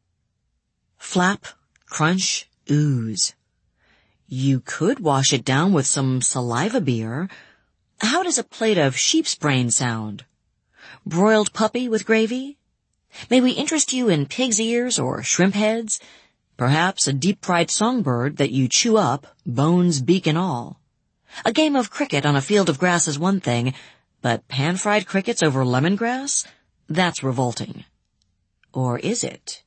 Flap, crunch, ooze. You could wash it down with some saliva beer. How does a plate of sheep's brain sound? Broiled puppy with gravy? May we interest you in pig's ears or shrimp heads? Perhaps a deep-fried songbird that you chew up, bones, beak, and all. A game of cricket on a field of grass is one thing, but pan-fried crickets over lemongrass? That's revolting. Or is it?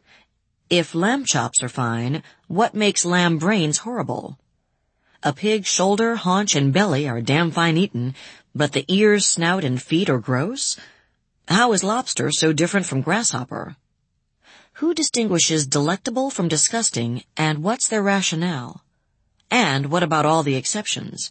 If lamb chops are fine, what makes lamb brains horrible? A pig's shoulder, haunch, and belly are damn fine eaten, but the ears, snout, and feet are gross? How is lobster so different from grasshopper? Who distinguishes delectable from disgusting, and what's their rationale? And what about all the exceptions?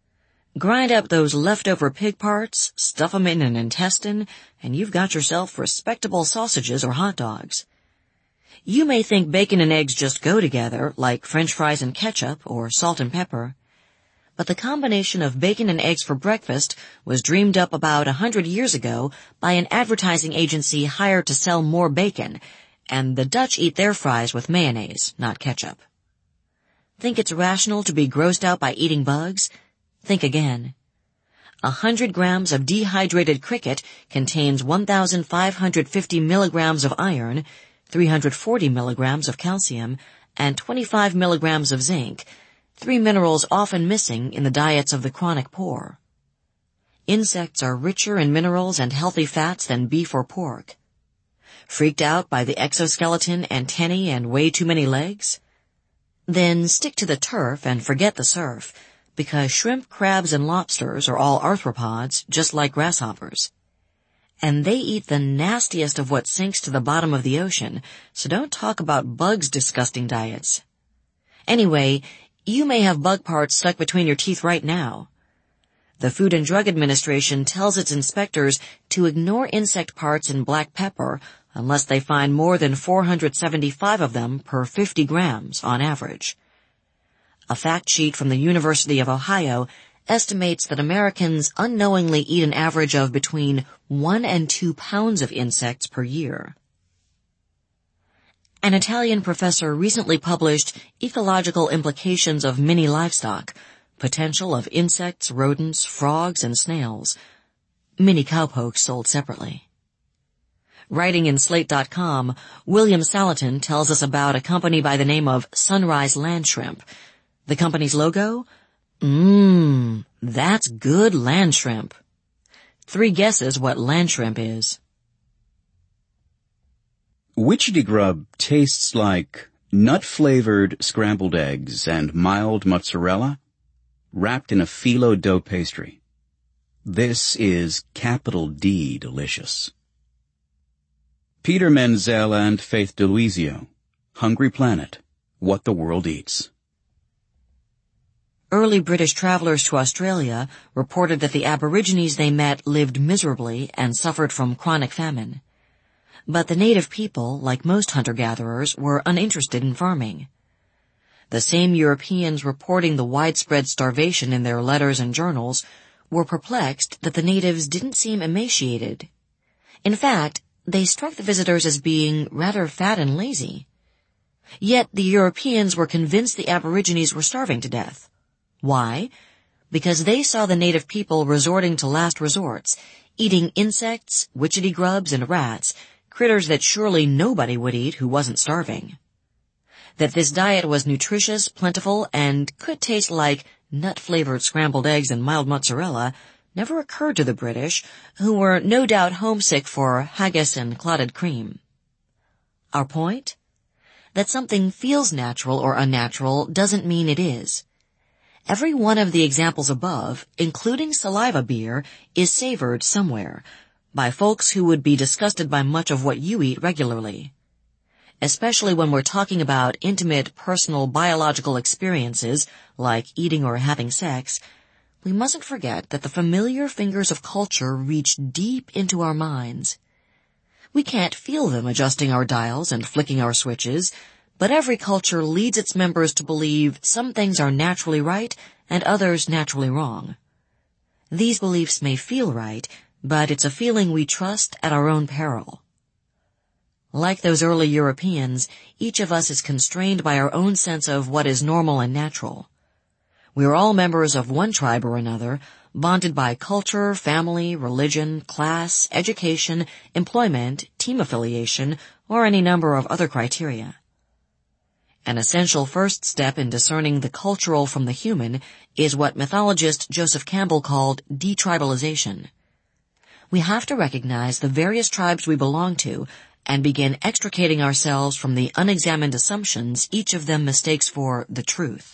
Grind up those leftover pig parts, stuff them in an intestine, and you've got yourself respectable sausages or hot dogs. You may think bacon and eggs just go together, like French fries and ketchup or salt and pepper. But the combination of bacon and eggs for breakfast was dreamed up about a hundred years ago by an advertising agency hired to sell more bacon, and the Dutch eat their fries with mayonnaise, not ketchup. Think it's rational to be grossed out by eating bugs? Think again. A hundred grams of dehydrated cricket contains one thousand five hundred fifty milligrams of iron, three hundred forty milligrams of calcium, and twenty-five milligrams of zinc, three minerals often missing in the diets of the chronic poor. Insects are richer in minerals and healthy fats than beef or pork. Freaked out by the exoskeleton, antennae, and way too many legs? Then stick to the turf and forget the surf, because shrimp, crabs, and lobsters are all arthropods, just like grasshoppers. And they eat the nastiest of what sinks to the bottom of the ocean, so don't talk about bugs' disgusting diets. Anyway, you may have bug parts stuck between your teeth right now. The Food and Drug Administration tells its inspectors to ignore insect parts in black pepper unless they find more than four hundred seventy-five of them per fifty grams on average. A fact sheet from the University of Ohio estimates that Americans unknowingly eat an average of between one and two pounds of insects per year. An Italian professor recently published Ecological Implications of Mini Livestock, Potential of Insects, Rodents, Frogs, and Snails. Mini cowpokes sold separately. Writing in Slate dot com, William Salatin tells us about a company by the name of Sunrise Land Shrimp. The company's logo? Mmm, that's good land shrimp. Three guesses what land shrimp is. Witchetty grub tastes like nut-flavored scrambled eggs and mild mozzarella wrapped in a phyllo dough pastry. This is capital D delicious. Peter Menzel and Faith DeLuizio, Hungry Planet, What the World Eats. Early British travelers to Australia reported that the Aborigines they met lived miserably and suffered from chronic famine. But the native people, like most hunter-gatherers, were uninterested in farming. The same Europeans reporting the widespread starvation in their letters and journals were perplexed that the natives didn't seem emaciated. In fact, they struck the visitors as being rather fat and lazy. Yet the Europeans were convinced the Aborigines were starving to death. Why? Because they saw the native people resorting to last resorts, eating insects, witchetty grubs, and rats, critters that surely nobody would eat who wasn't starving. That this diet was nutritious, plentiful, and could taste like nut-flavored scrambled eggs and mild mozzarella never occurred to the British, who were no doubt homesick for haggis and clotted cream. Our point? That something feels natural or unnatural doesn't mean it is. Every one of the examples above, including saliva beer, is savored somewhere, by folks who would be disgusted by much of what you eat regularly. Especially when we're talking about intimate, personal, biological experiences, like eating or having sex, we mustn't forget that the familiar fingers of culture reach deep into our minds. We can't feel them adjusting our dials and flicking our switches, but every culture leads its members to believe some things are naturally right and others naturally wrong. These beliefs may feel right, but it's a feeling we trust at our own peril. Like those early Europeans, each of us is constrained by our own sense of what is normal and natural. We are all members of one tribe or another, bonded by culture, family, religion, class, education, employment, team affiliation, or any number of other criteria. An essential first step in discerning the cultural from the human is what mythologist Joseph Campbell called detribalization. We have to recognize the various tribes we belong to and begin extricating ourselves from the unexamined assumptions each of them mistakes for the truth.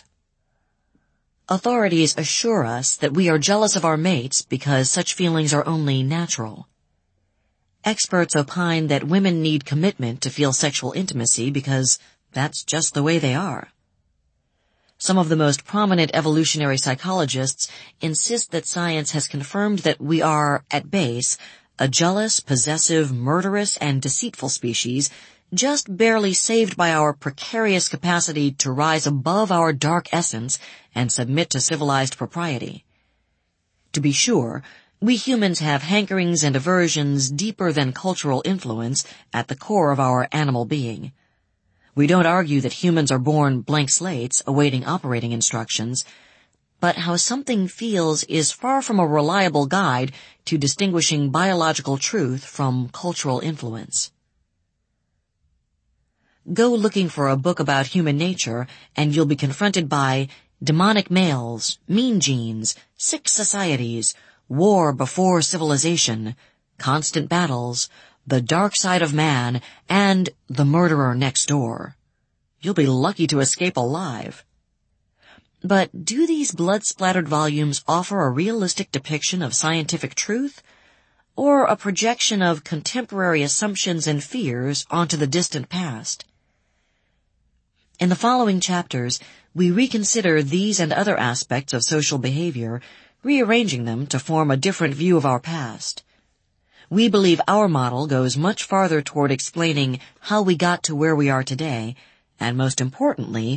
Authorities assure us that we are jealous of our mates because such feelings are only natural. Experts opine that women need commitment to feel sexual intimacy because that's just the way they are. Some of the most prominent evolutionary psychologists insist that science has confirmed that we are, at base, a jealous, possessive, murderous, and deceitful species, just barely saved by our precarious capacity to rise above our dark essence and submit to civilized propriety. To be sure, we humans have hankerings and aversions deeper than cultural influence at the core of our animal being. We don't argue that humans are born blank slates awaiting operating instructions, but how something feels is far from a reliable guide to distinguishing biological truth from cultural influence. Go looking for a book about human nature, and you'll be confronted by demonic males, mean genes, sick societies, war before civilization, constant battles, the dark side of man, and the murderer next door. You'll be lucky to escape alive. But do these blood-splattered volumes offer a realistic depiction of scientific truth, or a projection of contemporary assumptions and fears onto the distant past? In the following chapters, we reconsider these and other aspects of social behavior, rearranging them to form a different view of our past. We believe our model goes much farther toward explaining how we got to where we are today, and most importantly,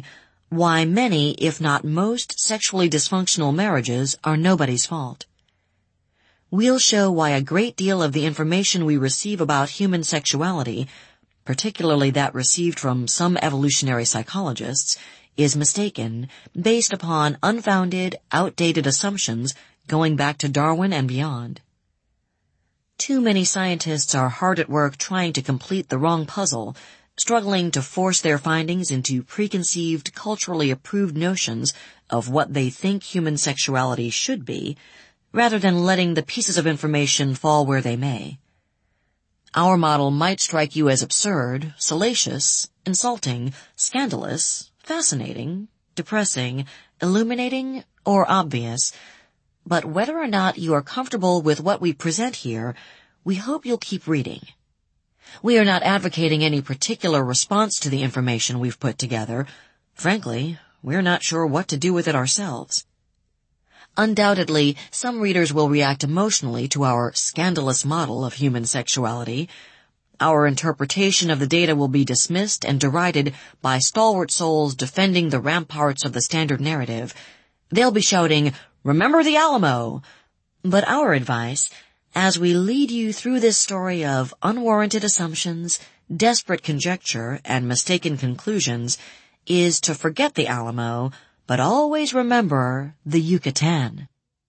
why many, if not most, sexually dysfunctional marriages are nobody's fault. We'll show why a great deal of the information we receive about human sexuality, particularly that received from some evolutionary psychologists, is mistaken, based upon unfounded, outdated assumptions going back to Darwin and beyond. Too many scientists are hard at work trying to complete the wrong puzzle, struggling to force their findings into preconceived, culturally approved notions of what they think human sexuality should be, rather than letting the pieces of information fall where they may. Our model might strike you as absurd, salacious, insulting, scandalous, fascinating, depressing, illuminating, or obvious, but whether or not you are comfortable with what we present here, we hope you'll keep reading. We are not advocating any particular response to the information we've put together. Frankly, we're not sure what to do with it ourselves. Undoubtedly, some readers will react emotionally to our scandalous model of human sexuality. Our interpretation of the data will be dismissed and derided by stalwart souls defending the ramparts of the standard narrative. They'll be shouting, "Remember the Alamo!" But our advice, as we lead you through this story of unwarranted assumptions, desperate conjecture, and mistaken conclusions, is to forget the Alamo, but always remember the Yucatan.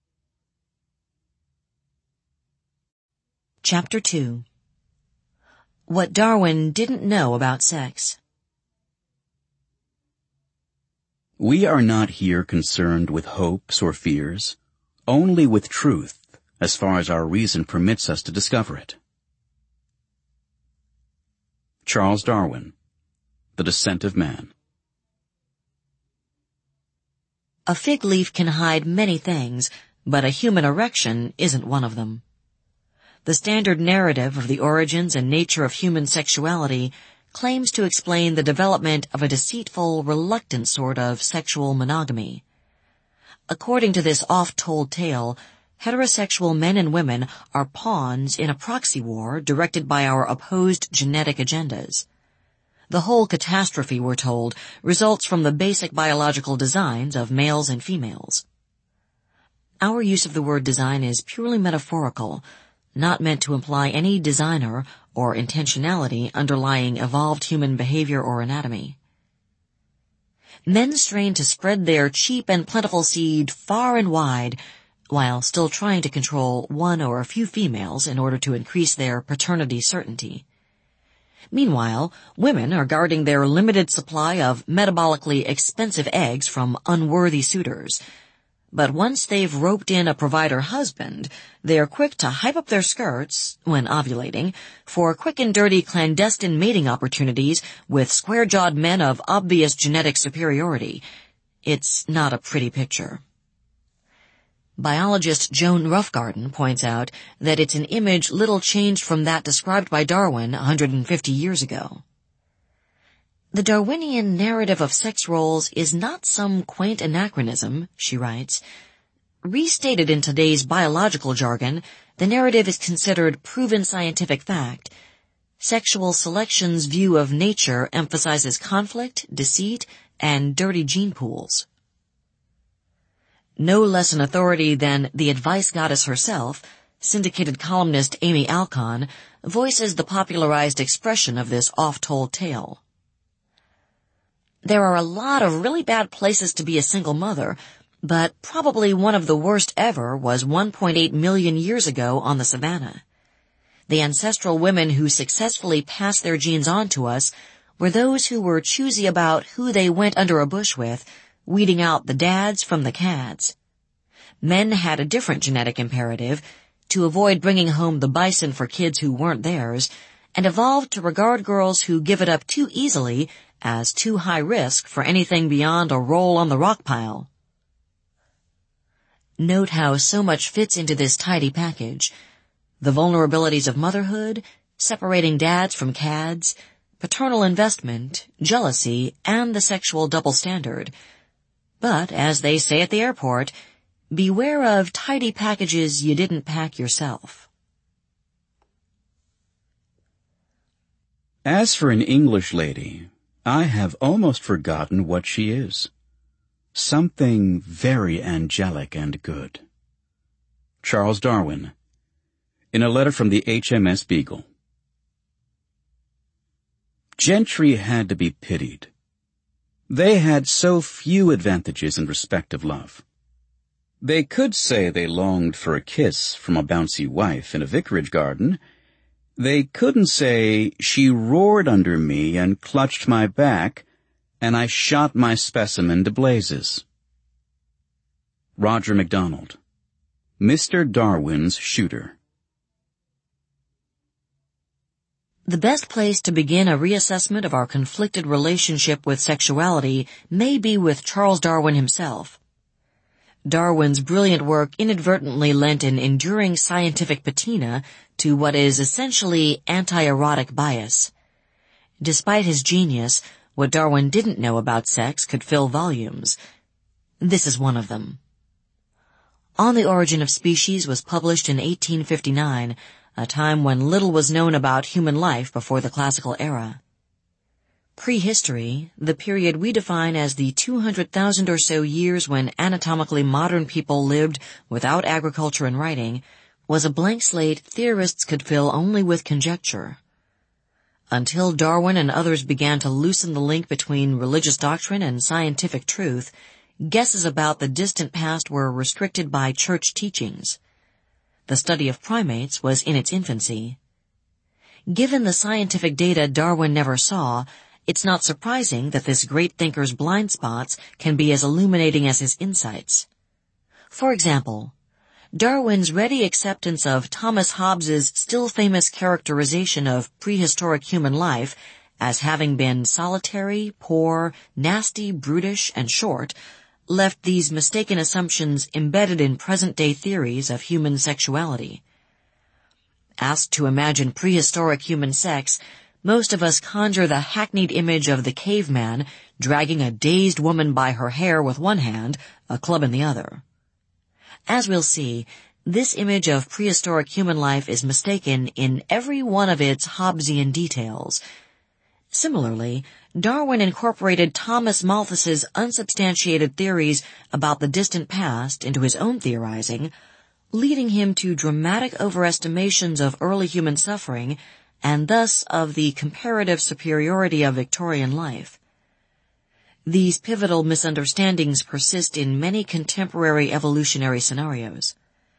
Chapter two. What Darwin Didn't Know About Sex. We are not here concerned with hopes or fears, only with truth, as far as our reason permits us to discover it. Charles Darwin, The Descent of Man. A fig leaf can hide many things, but a human erection isn't one of them. The standard narrative of the origins and nature of human sexuality claims to explain the development of a deceitful, reluctant sort of sexual monogamy. According to this oft-told tale, heterosexual men and women are pawns in a proxy war directed by our opposed genetic agendas. The whole catastrophe, we're told, results from the basic biological designs of males and females. Our use of the word design is purely metaphorical, not meant to imply any designer or intentionality underlying evolved human behavior or anatomy. Men strain to spread their cheap and plentiful seed far and wide, while still trying to control one or a few females in order to increase their paternity certainty. Meanwhile, women are guarding their limited supply of metabolically expensive eggs from unworthy suitors. But once they've roped in a provider husband, they are quick to hype up their skirts, when ovulating, for quick and dirty clandestine mating opportunities with square-jawed men of obvious genetic superiority. It's not a pretty picture. Biologist Joan Roughgarden points out that it's an image little changed from that described by Darwin one hundred fifty years ago. The Darwinian narrative of sex roles is not some quaint anachronism, she writes. Restated in today's biological jargon, the narrative is considered proven scientific fact. Sexual selection's view of nature emphasizes conflict, deceit, and dirty gene pools. No less an authority than the advice goddess herself, syndicated columnist Amy Alcon, voices the popularized expression of this oft-told tale. There are a lot of really bad places to be a single mother, but probably one of the worst ever was one point eight million years ago on the savannah. The ancestral women who successfully passed their genes on to us were those who were choosy about who they went under a bush with, weeding out the dads from the cads. Men had a different genetic imperative, to avoid bringing home the bison for kids who weren't theirs, and evolved to regard girls who give it up too easily as too high risk for anything beyond a roll on the rock pile. Note how so much fits into this tidy package. The vulnerabilities of motherhood, separating dads from cads, paternal investment, jealousy, and the sexual double standard. But, as they say at the airport, beware of tidy packages you didn't pack yourself. As for an English lady, I have almost forgotten what she is. Something very angelic and good. Charles Darwin, in a letter from the H M S Beagle. Gentry had to be pitied. They had so few advantages in respect of love. They could say they longed for a kiss from a bouncy wife in a vicarage garden. They couldn't say, she roared under me and clutched my back, and I shot my specimen to blazes. Roger MacDonald, Mister Darwin's Shooter. The best place to begin a reassessment of our conflicted relationship with sexuality may be with Charles Darwin himself. Darwin's brilliant work inadvertently lent an enduring scientific patina to what is essentially anti-erotic bias. Despite his genius, what Darwin didn't know about sex could fill volumes. This is one of them. On the Origin of Species was published in eighteen fifty-nine, a time when little was known about human life before the classical era. Prehistory, the period we define as the two hundred thousand or so years when anatomically modern people lived without agriculture and writing, was a blank slate theorists could fill only with conjecture. Until Darwin and others began to loosen the link between religious doctrine and scientific truth, guesses about the distant past were restricted by church teachings. The study of primates was in its infancy. Given the scientific data Darwin never saw, it's not surprising that this great thinker's blind spots can be as illuminating as his insights. For example, Darwin's ready acceptance of Thomas Hobbes's still famous characterization of prehistoric human life as having been solitary, poor, nasty, brutish, and short left these mistaken assumptions embedded in present-day theories of human sexuality. Asked to imagine prehistoric human sex, most of us conjure the hackneyed image of the caveman dragging a dazed woman by her hair with one hand, a club in the other. As we'll see, this image of prehistoric human life is mistaken in every one of its Hobbesian details. Similarly, Darwin incorporated Thomas Malthus's unsubstantiated theories about the distant past into his own theorizing, leading him to dramatic overestimations of early human suffering and thus of the comparative superiority of Victorian life. These pivotal misunderstandings persist in many contemporary evolutionary scenarios.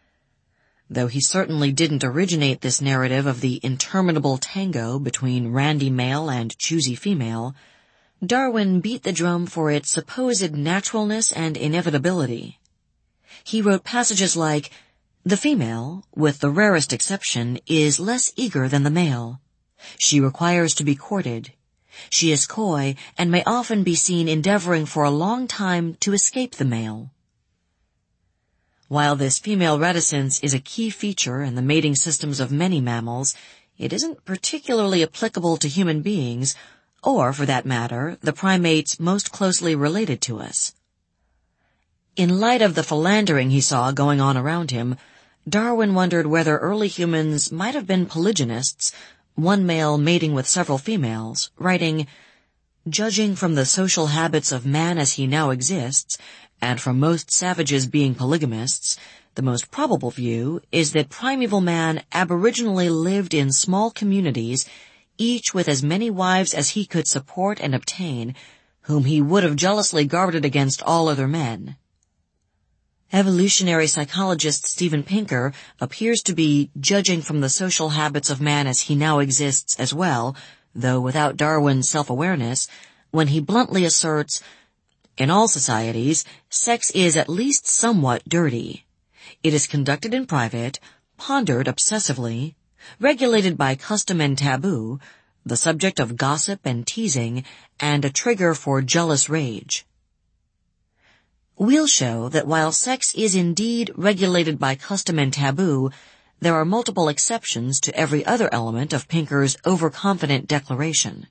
Though he certainly didn't originate this narrative of the interminable tango between randy male and choosy female, Darwin beat the drum for its supposed naturalness and inevitability. He wrote passages like, "The female, with the rarest exception, is less eager than the male. She requires to be courted. She is coy and may often be seen endeavoring for a long time to escape the male." While this female reticence is a key feature in the mating systems of many mammals, it isn't particularly applicable to human beings, or, for that matter, the primates most closely related to us. In light of the philandering he saw going on around him, Darwin wondered whether early humans might have been polygynists, one male mating with several females, writing, "Judging from the social habits of man as he now exists, and from most savages being polygamists, the most probable view is that primeval man aboriginally lived in small communities, each with as many wives as he could support and obtain, whom he would have jealously guarded against all other men." Evolutionary psychologist Steven Pinker appears to be judging from the social habits of man as he now exists as well, though without Darwin's self-awareness, when he bluntly asserts, "In all societies, sex is at least somewhat dirty. It is conducted in private, pondered obsessively, regulated by custom and taboo, the subject of gossip and teasing, and a trigger for jealous rage." We'll show that while sex is indeed regulated by custom and taboo, there are multiple exceptions to every other element of Pinker's overconfident declaration.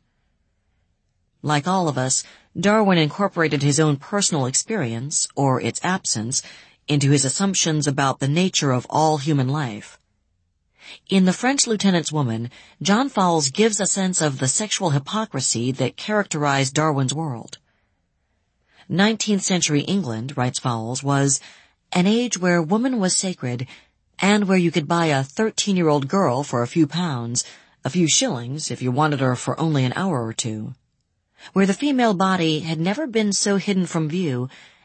Like all of us, Darwin incorporated his own personal experience, or its absence, into his assumptions about the nature of all human life. In The French Lieutenant's Woman, John Fowles gives a sense of the sexual hypocrisy that characterized Darwin's world. nineteenth century England, writes Fowles, was an age where woman was sacred and where you could buy a thirteen-year-old girl for a few pounds, a few shillings if you wanted her for only an hour or two, where the female body had never been so hidden from view